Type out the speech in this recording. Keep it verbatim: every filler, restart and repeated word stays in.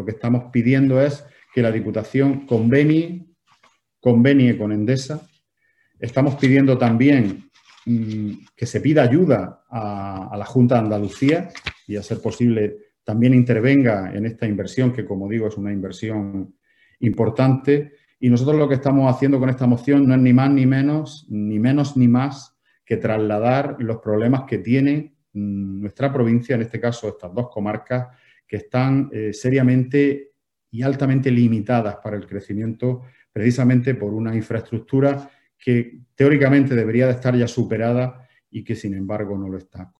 que estamos pidiendo es que la Diputación convenie, convenie con Endesa. Estamos pidiendo también mmm, que se pida ayuda a, a la Junta de Andalucía y, a ser posible, también intervenga en esta inversión, que, como digo, es una inversión importante. Y nosotros lo que estamos haciendo con esta moción no es ni más ni menos, ni menos ni más que trasladar los problemas que tiene mmm, nuestra provincia, en este caso estas dos comarcas, que están eh, seriamente y altamente limitadas para el crecimiento, precisamente por una infraestructura que teóricamente debería de estar ya superada y que, sin embargo, no lo está.